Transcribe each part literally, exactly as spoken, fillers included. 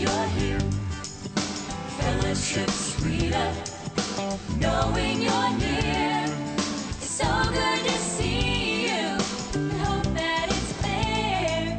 you're here. Fellowship sweeter, knowing you're near. It's so good to see you. Hope that it's clear.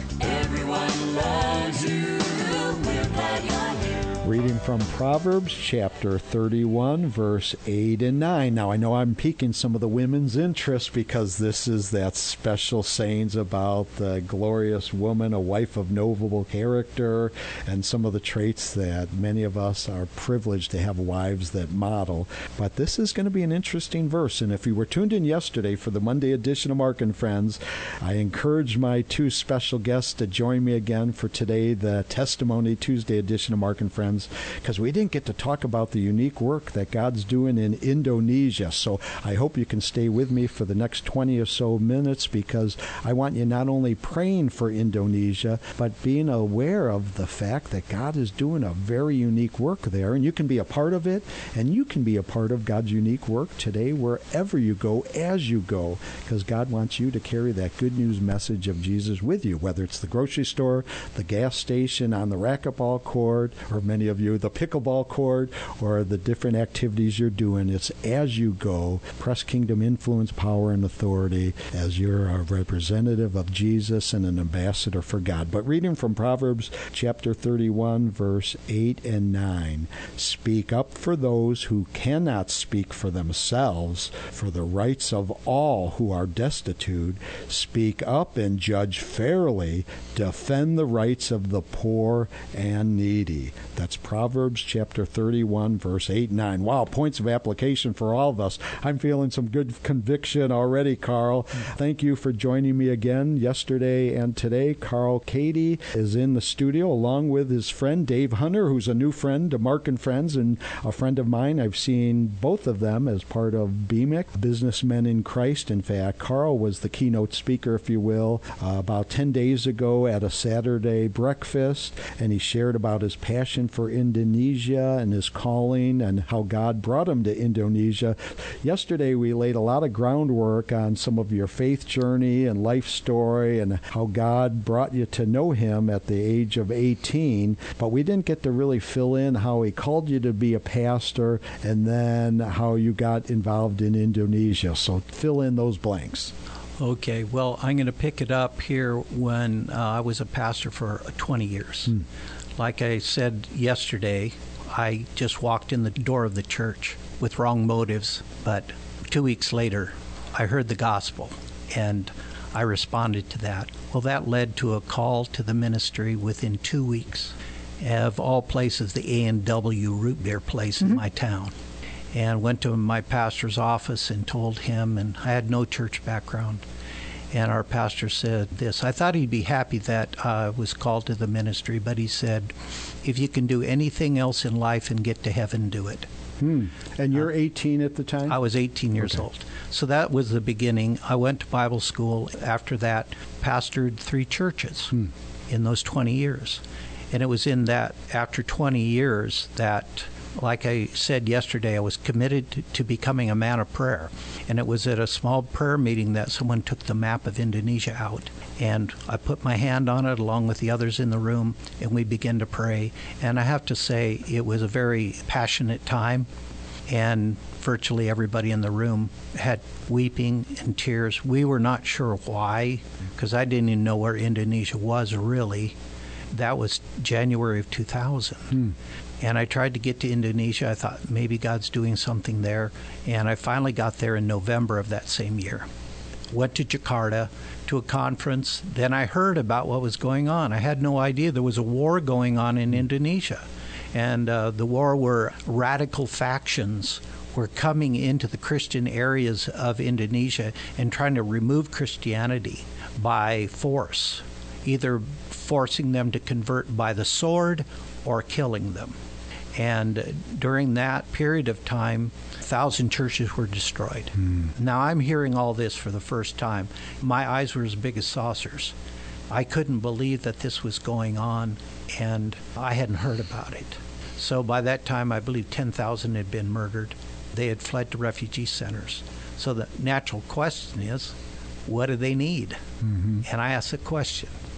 Everyone loves you. We're glad you're here. Reading from Proverbs chapter thirty-one, verse eight and nine. Now, I know I'm piquing some of the women's interest because this is that special sayings about the glorious woman, a wife of noble character, and some of the traits that many of us are privileged to have wives that model. But this is going to be an interesting verse. And if you were tuned in yesterday for the Monday edition of Mark and Friends, I encourage my two special guests to join me again for today, the Testimony Tuesday edition of Mark and Friends, because we didn't get to talk about the unique work that God's doing in Indonesia. So I hope you can stay with me for the next twenty or so minutes, because I want you not only praying for Indonesia, but being aware of the fact that God is doing a very unique work there, and you can be a part of it, and you can be a part of God's unique work today wherever you go, as you go, because God wants you to carry that good news message of Jesus with you, whether it's the grocery store, the gas station, on the racquetball court, or many of you, the pickleball court, or the different activities you're doing. It's as you go, press kingdom influence, power, and authority as you're a representative of Jesus and an ambassador for God. But reading from Proverbs chapter thirty-one, verse eight and nine, speak up for those who cannot speak for themselves, for the rights of all who are destitute. Speak up and judge fairly. Defend the rights of the poor and needy. That's Proverbs chapter thirty-one, verse eight and nine. Wow, points of application for all of us. I'm feeling some good conviction already, Carl. Thank you for joining me again yesterday and today. Carl Cady is in the studio along with his friend Dave Hunter, who's a new friend to Mark and Friends and a friend of mine. I've seen both of them as part of B M I C, Businessmen in Christ. In fact, Carl was the keynote speaker, if you will, uh, about ten days ago at a Saturday breakfast, and he shared about his passion for Indonesia and his calling and how God brought him to Indonesia. Yesterday, we laid a lot of groundwork on some of your faith journey and life story and how God brought you to know him at the age of eighteen, but we didn't get to really fill in how he called you to be a pastor and then how you got involved in Indonesia. So fill in those blanks. Okay, well, I'm going to pick it up here when uh, I was a pastor for twenty years. Hmm. Like I said yesterday, I just walked in the door of the church with wrong motives, but two weeks later, I heard the gospel, and I responded to that. Well, that led to a call to the ministry within two weeks. Of all places, the A and W root beer place mm-hmm. in my town. And went to my pastor's office and told him, and I had no church background. And our pastor said this. I thought he'd be happy that I uh, was called to the ministry, but he said, if you can do anything else in life and get to heaven, do it. Hmm. And you're uh, eighteen at the time? I was eighteen years okay. old. So that was the beginning. I went to Bible school. After that, pastored three churches hmm. in those twenty years. And it was in that, after twenty years, that, like I said yesterday, I was committed to, to becoming a man of prayer. And it was at a small prayer meeting that someone took the map of Indonesia out. And I put my hand on it along with the others in the room, and we began to pray. And I have to say, it was a very passionate time. And virtually everybody in the room had weeping and tears. We were not sure why, because I didn't even know where Indonesia was really. That was January of two thousand. Hmm. And I tried to get to Indonesia. I thought maybe God's doing something there. And I finally got there in November of that same year. Went to Jakarta to a conference. Then I heard about what was going on. I had no idea there was a war going on in Indonesia. And uh, the war where radical factions were coming into the Christian areas of Indonesia and trying to remove Christianity by force, either forcing them to convert by the sword or killing them. And during that period of time, a thousand churches were destroyed. Mm. Now I'm hearing all this for the first time. My eyes were as big as saucers. I couldn't believe that this was going on, and I hadn't heard about it. So by that time, I believe ten thousand had been murdered. They had fled to refugee centers. So the natural question is, what do they need? Mm-hmm. And I asked the question.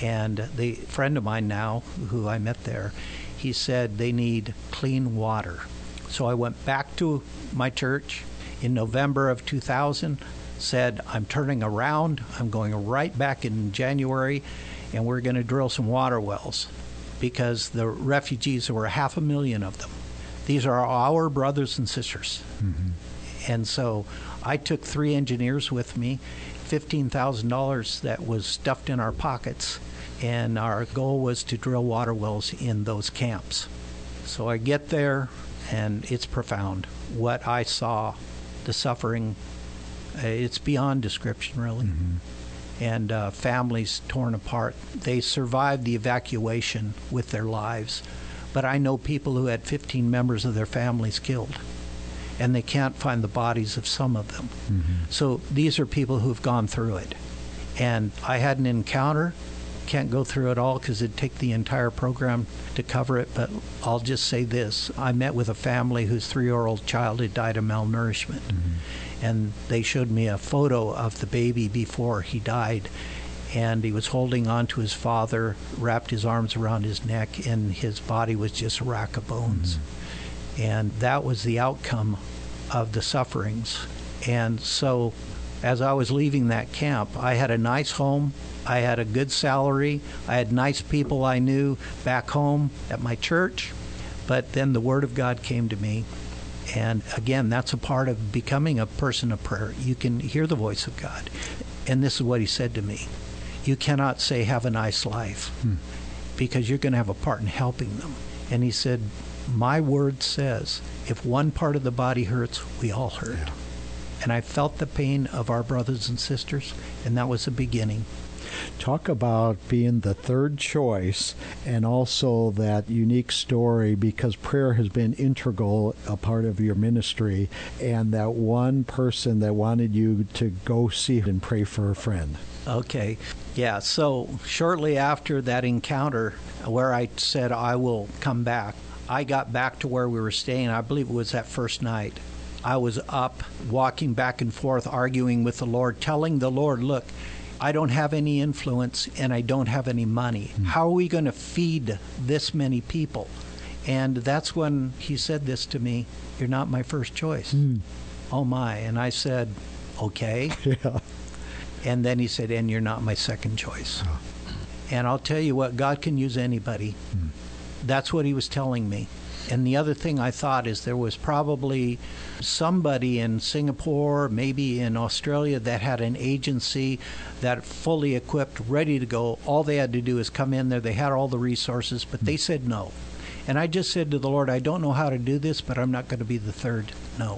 And the friend of mine now, who I met there, he said they need clean water. So I went back to my church in November of two thousand, said, I'm turning around. I'm going right back in January, and we're going to drill some water wells because the refugees, there were half a million of them. These are our brothers and sisters. Mm-hmm. And so I took three engineers with me, fifteen thousand dollars that was stuffed in our pockets, and our goal was to drill water wells in those camps. So I get there, and it's profound. What I saw, the suffering, uh, it's beyond description, really. Mm-hmm. And uh, families torn apart. They survived the evacuation with their lives. But I know people who had fifteen members of their families killed, and they can't find the bodies of some of them. Mm-hmm. So these are people who've gone through it. And I had an encounter. Can't go through it all because it'd take the entire program to cover it, but I'll just say this. I met with a family whose three-year-old child had died of malnourishment. Mm-hmm. And they showed me a photo of the baby before he died, and he was holding on to his father, wrapped his arms around his neck, and his body was just a rack of bones. Mm-hmm. And that was the outcome of the sufferings. And so as I was leaving that camp, I had a nice home, I had a good salary, I had nice people I knew back home at my church, but then the Word of God came to me. And again, that's a part of becoming a person of prayer. You can hear the voice of God. And this is what he said to me. You cannot say, have a nice life, hmm. because you're going to have a part in helping them. And he said, my word says, if one part of the body hurts, we all hurt. Yeah. And I felt the pain of our brothers and sisters, and that was the beginning. Talk about being the third choice, and also that unique story, because prayer has been integral, a part of your ministry, and that one person that wanted you to go see and pray for a friend. Okay. Yeah, so shortly after that encounter where I said I will come back, I got back to where we were staying. I believe it was that first night. I was up, walking back and forth, arguing with the Lord, telling the Lord, look, I don't have any influence and I don't have any money. Mm. How are we going to feed this many people? And that's when he said this to me, you're not my first choice. Mm. Oh my. And I said, okay. Yeah. And then he said, and you're not my second choice. Oh. And I'll tell you what, God can use anybody. Mm. That's what he was telling me. And the other thing I thought is there was probably somebody in Singapore, maybe in Australia, that had an agency that fully equipped, ready to go. All they had to do is come in there. They had all the resources, but they said no. And I just said to the Lord, I don't know how to do this, but I'm not going to be the third no.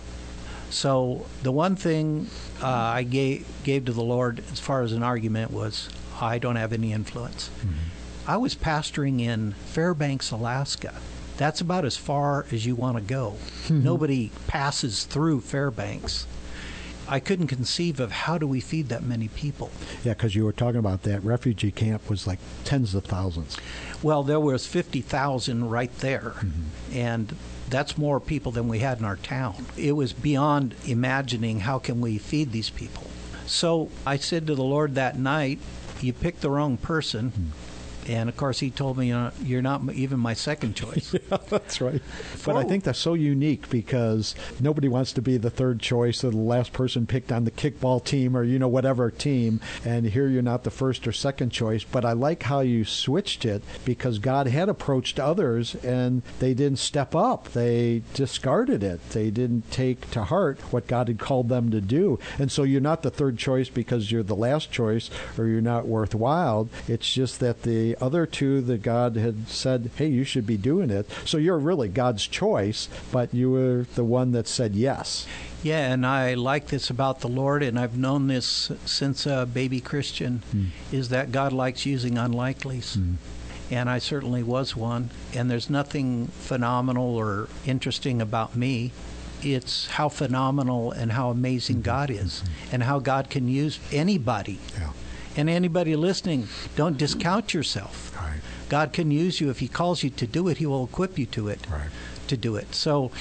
So the one thing uh, I gave, gave to the Lord as far as an argument was, I don't have any influence. Mm-hmm. I was pastoring in Fairbanks, Alaska. That's about as far as you want to go. Mm-hmm. Nobody passes through Fairbanks. I couldn't conceive of how do we feed that many people. Yeah, because you were talking about that refugee camp was like tens of thousands. Well, there was fifty thousand right there, mm-hmm. and that's more people than we had in our town. It was beyond imagining how can we feed these people. So I said to the Lord that night, you picked the wrong person. Mm-hmm. And, of course, he told me, uh, you're not even my second choice. Yeah, that's right. For, but I think that's so unique because nobody wants to be the third choice or the last person picked on the kickball team or, you know, whatever team. And here you're not the first or second choice. But I like how you switched it because God had approached others and they didn't step up. They discarded it. They didn't take to heart what God had called them to do. And so you're not the third choice because you're the last choice or you're not worthwhile. It's just that the other two that God had said, hey, you should be doing it. So you're really God's choice, but you were the one that said yes. Yeah, and I like this about the Lord, and I've known this since a baby Christian, mm. is that God likes using unlikelies. Mm. And I certainly was one. And there's nothing phenomenal or interesting about me. It's how phenomenal and how amazing mm-hmm. God is, mm-hmm. and how God can use anybody. Yeah. And anybody listening, don't discount yourself. Right. God can use you. If he calls you to do it, he will equip you to it, right. to do it. So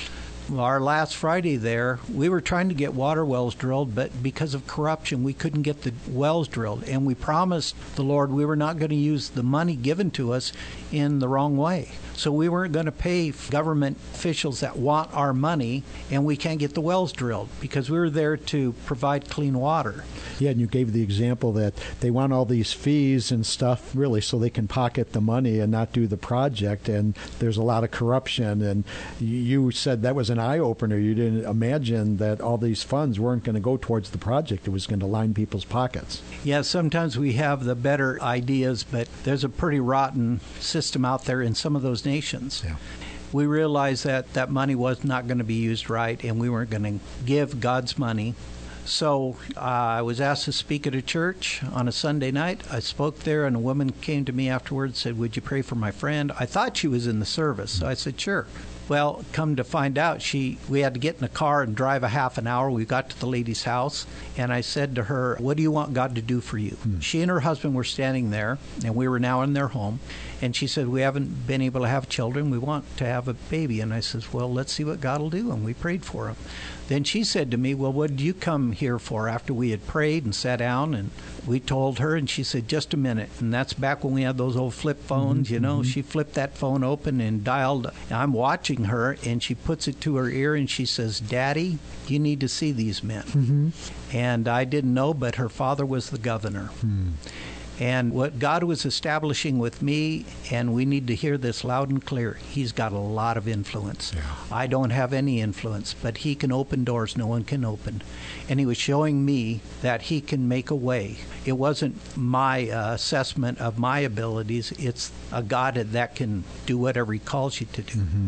our last Friday there, we were trying to get water wells drilled, but because of corruption, we couldn't get the wells drilled. And we promised the Lord we were not going to use the money given to us in the wrong way. So we weren't going to pay government officials that want our money, and we can't get the wells drilled because we were there to provide clean water. Yeah, and you gave the example that they want all these fees and stuff, really, so they can pocket the money and not do the project, and there's a lot of corruption. And you said that was an eye-opener. You didn't imagine that all these funds weren't going to go towards the project. It was going to line people's pockets. Yeah, sometimes we have the better ideas, but there's a pretty rotten system out there in some of those nations. Yeah. We realized that that money was not going to be used right, and we weren't going to give God's money. So uh, I was asked to speak at a church on a Sunday night. I spoke there, and a woman came to me afterwards and said, "Would you pray for my friend?" I thought she was in the service, so I said, "Sure." Well, come to find out, she we had to get in a car and drive a half an hour. We got to the lady's house, and I said to her, "What do you want God to do for you?" Hmm. She and her husband were standing there, and we were now in their home. And she said, "We haven't been able to have children. We want to have a baby." And I said, "Well, let's see what God will do." And we prayed for him. Then she said to me, "Well, what did you come here for?" After we had prayed and sat down, and we told her, and she said, "Just a minute." And that's back when we had those old flip phones, mm-hmm. you know. She flipped that phone open and dialed. I'm watching her, and she puts it to her ear, and she says, "Daddy, you need to see these men." Mm-hmm. And I didn't know, but her father was the governor. Mm. And what God was establishing with me, and we need to hear this loud and clear, he's got a lot of influence. Yeah. I don't have any influence, but he can open doors no one can open. And he was showing me that he can make a way. It wasn't my uh, assessment of my abilities. It's a God that can do whatever he calls you to do. Mm-hmm.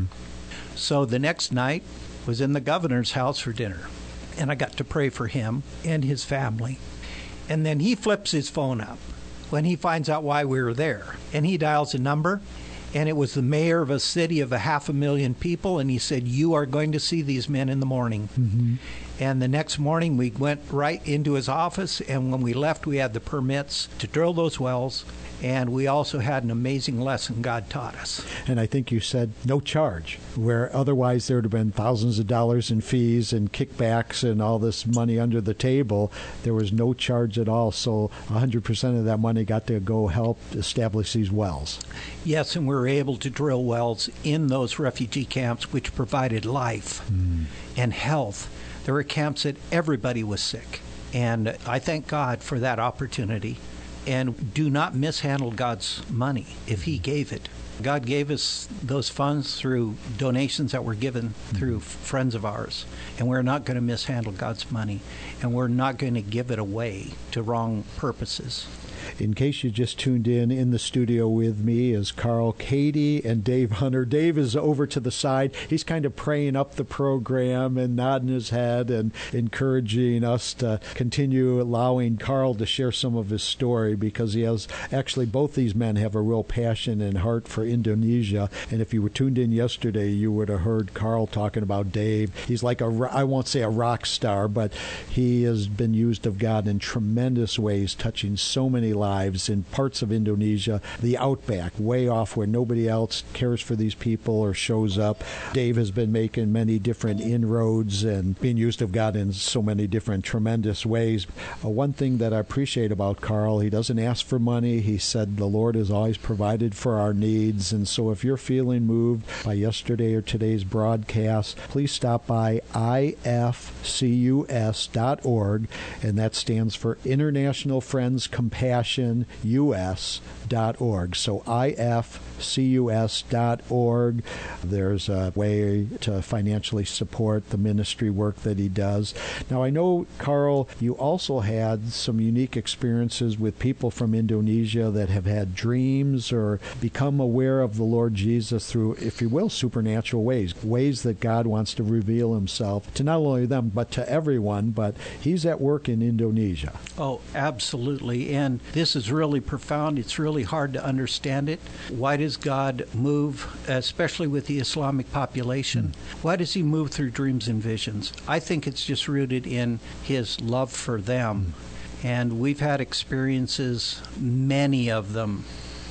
So the next night was in the governor's house for dinner. And I got to pray for him and his family. And then he flips his phone up when he finds out why we were there. And he dials a number, and it was the mayor of a city of a half a million people, and he said, "You are going to see these men in the morning." Mm-hmm. And the next morning, we went right into his office, and when we left, we had the permits to drill those wells, and we also had an amazing lesson God taught us. And I think you said no charge, where otherwise there would have been thousands of dollars in fees and kickbacks and all this money under the table. There was no charge at all, so one hundred percent of that money got to go help establish these wells. Yes, and we were able to drill wells in those refugee camps, which provided life mm. and health. There were camps that everybody was sick, and I thank God for that opportunity. And do not mishandle God's money if he gave it. God gave us those funds through donations that were given through friends of ours, and we're not going to mishandle God's money, and we're not going to give it away to wrong purposes. In case you just tuned in, in the studio with me is Carl Cady and Dave Hunter. Dave is over to the side. He's kind of praying up the program and nodding his head and encouraging us to continue allowing Carl to share some of his story, because he has actually, both these men have a real passion and heart for Indonesia. And if you were tuned in yesterday, you would have heard Carl talking about Dave. He's like a, I won't say a rock star, but he has been used of God in tremendous ways, touching so many lives in parts of Indonesia, the outback, way off where nobody else cares for these people or shows up. Dave has been making many different inroads and being used of God in so many different tremendous ways. Uh, one thing that I appreciate about Carl, he doesn't ask for money. He said the Lord has always provided for our needs. And so if you're feeling moved by yesterday or today's broadcast, please stop by I F C U S dot org, and that stands for International Friends Compassion U S dot org. So I F C U S dot org. There's a way to financially support the ministry work that he does. Now, I know, Carl, you also had some unique experiences with people from Indonesia that have had dreams or become aware of the Lord Jesus through, if you will, supernatural ways, ways that God wants to reveal himself to not only them, but to everyone. But he's at work in Indonesia. Oh, absolutely. And this is really profound. It's really hard to understand it. Why does God move, especially with the Islamic population? Mm. Why does he move through dreams and visions? I think it's just rooted in his love for them. Mm. And we've had experiences, many of them,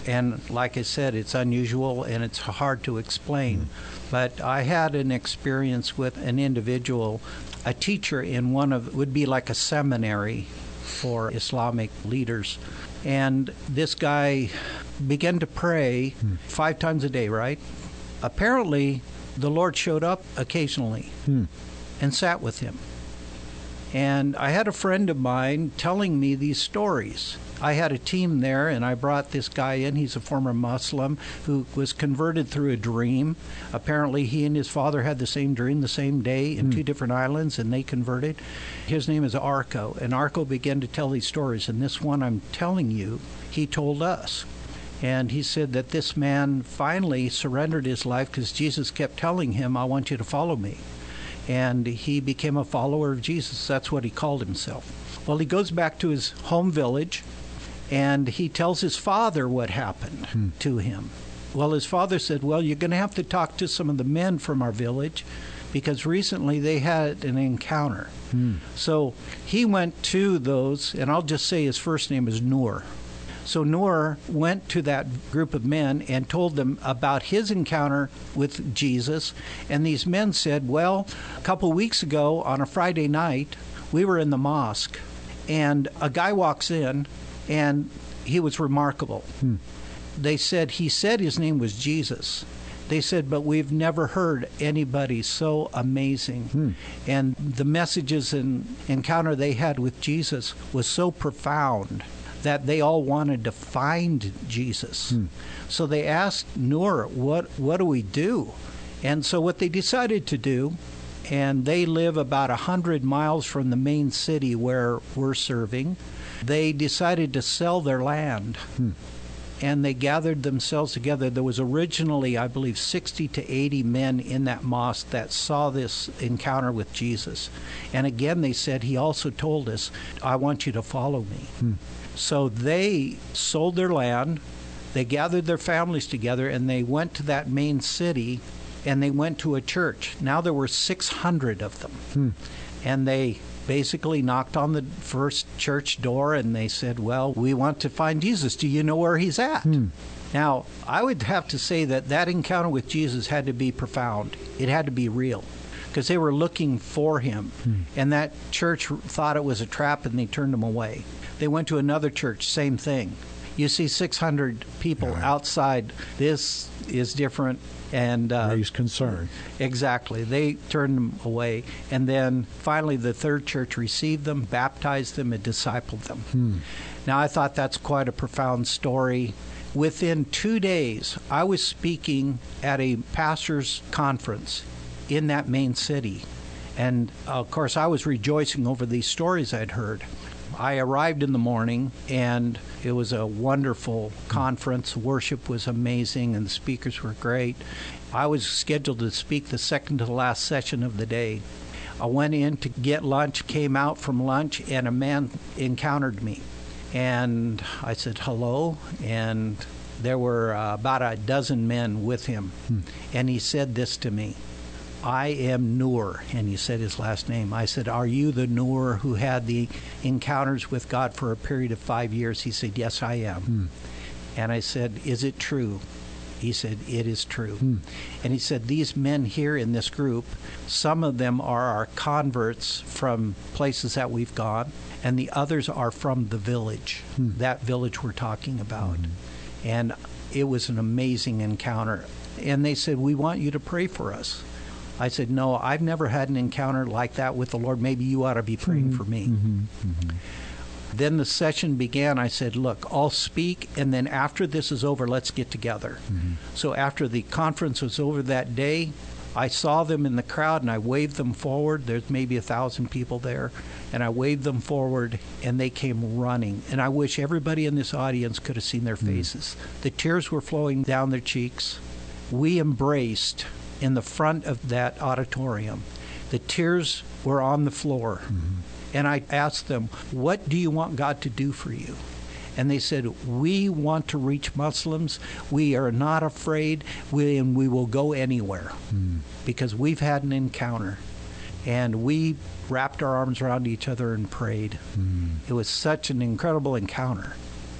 And like I said, it's unusual and it's hard to explain. But I had an experience with an individual, a teacher in one of, would be like a seminary for Islamic leaders. And this guy began to pray hmm. five times a day, right? Apparently, the Lord showed up occasionally hmm. and sat with him. And I had a friend of mine telling me these stories. I had a team there, and I brought this guy in. He's a former Muslim who was converted through a dream. Apparently, he and his father had the same dream the same day in mm. two different islands, and they converted. His name is Arco, and Arco began to tell these stories. And this one I'm telling you, he told us. And he said that this man finally surrendered his life because Jesus kept telling him, I want you to follow me. And he became a follower of Jesus. That's what he called himself. Well, he goes back to his home village, and he tells his father what happened hmm. to him. Well, his father said, well, you're going to have to talk to some of the men from our village because recently they had an encounter. Hmm. So he went to those, and I'll just say his first name is Noor. So Noor went to that group of men and told them about his encounter with Jesus. And these men said, well, a couple weeks ago on a Friday night, we were in the mosque, and a guy walks in, and he was remarkable. Hmm. They said, he said his name was Jesus. They said, but we've never heard anybody so amazing. Hmm. And the messages and encounter they had with Jesus was so profound that they all wanted to find Jesus. Hmm. So they asked Noor, what, what do we do? And so what they decided to do, and they live about one hundred miles from the main city where we're serving, they decided to sell their land. Hmm. And they gathered themselves together. There was originally, I believe, sixty to eighty men in that mosque that saw this encounter with Jesus. And again, they said, he also told us, I want you to follow me. Hmm. So they sold their land, they gathered their families together, and they went to that main city, and they went to a church. Now there were six hundred of them. Hmm. And they basically knocked on the first church door, and they said, well, we want to find Jesus. Do you know where he's at? Hmm. Now, I would have to say that that encounter with Jesus had to be profound. It had to be real, because they were looking for him. Hmm. And that church thought it was a trap, and they turned him away. They went to another church, same thing. You see six hundred people yeah. outside. This is different. And uh, raised concern. Exactly. They turned them away. And then finally the third church received them, baptized them, and discipled them. Hmm. Now, I thought that's quite a profound story. Within two days, I was speaking at a pastor's conference in that main city. And, uh, of course, I was rejoicing over these stories I'd heard. I arrived in the morning, and it was a wonderful conference. Worship was amazing, and the speakers were great. I was scheduled to speak the second to the last session of the day. I went in to get lunch, came out from lunch, and a man encountered me. And I said, hello, and there were uh, about a dozen men with him. Hmm. And he said this to me, I am Noor, and he said his last name. I said, are you the Noor who had the encounters with God for a period of five years? He said, yes, I am. Hmm. And I said, is it true? He said, it is true. Hmm. And he said, these men here in this group, some of them are our converts from places that we've gone, and the others are from the village, hmm. that village we're talking about. Hmm. And it was an amazing encounter. And they said, we want you to pray for us. I said, no, I've never had an encounter like that with the Lord. Maybe you ought to be praying mm-hmm. for me. Mm-hmm. Mm-hmm. Then the session began. I said, look, I'll speak, and then after this is over, let's get together. Mm-hmm. So after the conference was over that day, I saw them in the crowd, and I waved them forward. There's maybe a thousand people there. And I waved them forward, and they came running. And I wish everybody in this audience could have seen their faces. Mm-hmm. The tears were flowing down their cheeks. We embraced in the front of that auditorium. The tears were on the floor. Mm-hmm. And I asked them, what do you want God to do for you? And they said, we want to reach Muslims. We are not afraid, we, and we will go anywhere mm. because we've had an encounter. And we wrapped our arms around each other and prayed. Mm. It was such an incredible encounter.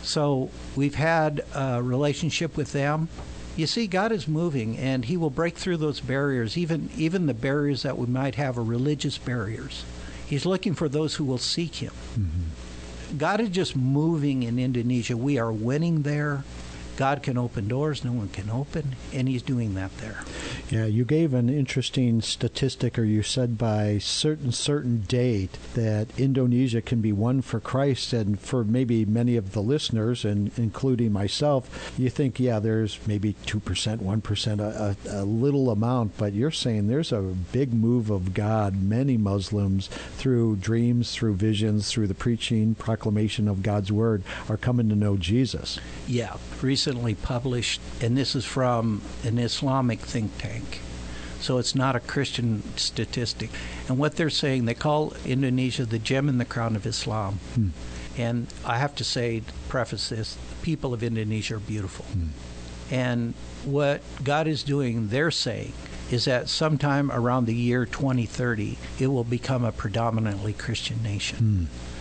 So we've had a relationship with them. You see, God is moving, and He will break through those barriers, even even the barriers that we might have are religious barriers. He's looking for those who will seek Him. Mm-hmm. God is just moving in Indonesia. We are winning there. God can open doors no one can open, and He's doing that there. Yeah, you gave an interesting statistic, or you said by certain certain date that Indonesia can be won for Christ, and for maybe many of the listeners, and including myself, you think, yeah, there's maybe two percent, one percent, a, a, a little amount, but you're saying there's a big move of God. Many Muslims, through dreams, through visions, through the preaching, proclamation of God's Word, are coming to know Jesus. Yeah, recently published, and this is from an Islamic think tank. So it's not a Christian statistic. And what they're saying, they call Indonesia the gem in the crown of Islam. Hmm. And I have to say, preface this, people of Indonesia are beautiful. Hmm. And what God is doing, they're saying, is that sometime around the year twenty thirty, it will become a predominantly Christian nation. Hmm.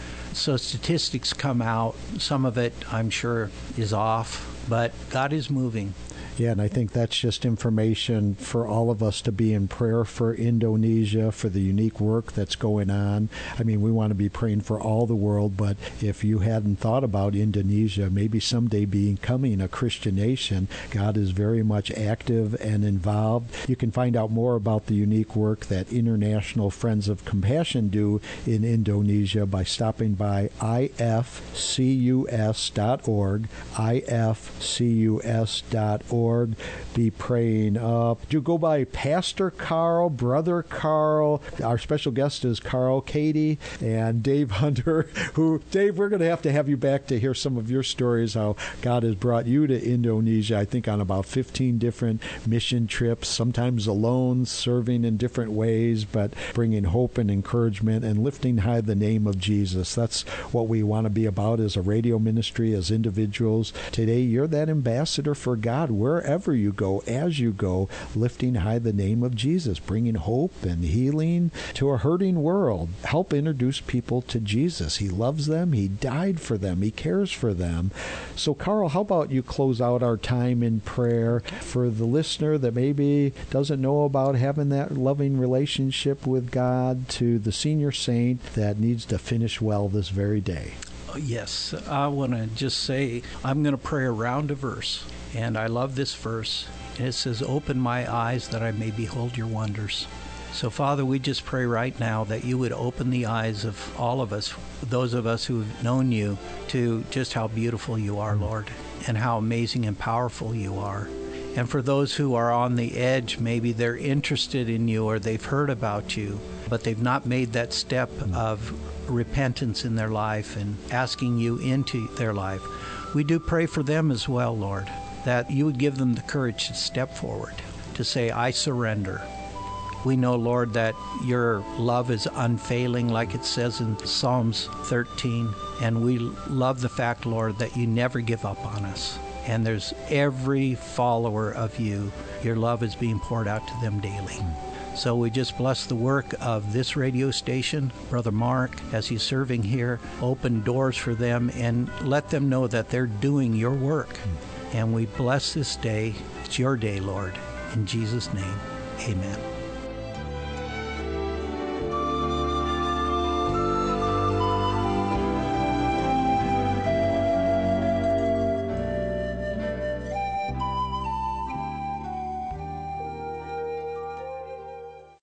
So statistics come out. Some of it, I'm sure, is off, but God is moving. Yeah, and I think that's just information for all of us to be in prayer for Indonesia, for the unique work that's going on. I mean, we want to be praying for all the world, but if you hadn't thought about Indonesia, maybe someday becoming a Christian nation, God is very much active and involved. You can find out more about the unique work that International Friends of Compassion do in Indonesia by stopping by I F C U S dot org, I F C U S dot org. Be praying up. Do go by Pastor Carl, Brother Carl. Our special guest is Carl Cady and Dave Hunter, who, Dave, we're going to have to have you back to hear some of your stories, how God has brought you to Indonesia, I think on about fifteen different mission trips, sometimes alone, serving in different ways, but bringing hope and encouragement and lifting high the name of Jesus. That's what we want to be about as a radio ministry, as individuals. Today, you're that ambassador for God. We're wherever you go, as you go, lifting high the name of Jesus, bringing hope and healing to a hurting world. Help introduce people to Jesus. He loves them. He died for them. He cares for them. So, Carl, how about you close out our time in prayer for the listener that maybe doesn't know about having that loving relationship with God, to the senior saint that needs to finish well this very day? Yes, I want to just say I'm going to pray around a verse. And I love this verse. It says, "Open my eyes that I may behold your wonders." So, Father, we just pray right now that you would open the eyes of all of us, those of us who have known you, to just how beautiful you are, Lord, and how amazing and powerful you are. And for those who are on the edge, maybe they're interested in you or they've heard about you, but they've not made that step of repentance in their life and asking you into their life. We do pray for them as well, Lord, that you would give them the courage to step forward, to say, I surrender. We know, Lord, that your love is unfailing, like it says in Psalms thirteen, and we love the fact, Lord, that you never give up on us. And there's every follower of you, your love is being poured out to them daily. So we just bless the work of this radio station, Brother Mark, as he's serving here. Open doors for them and let them know that they're doing your work. And we bless this day. It's your day, Lord. In Jesus' name, amen.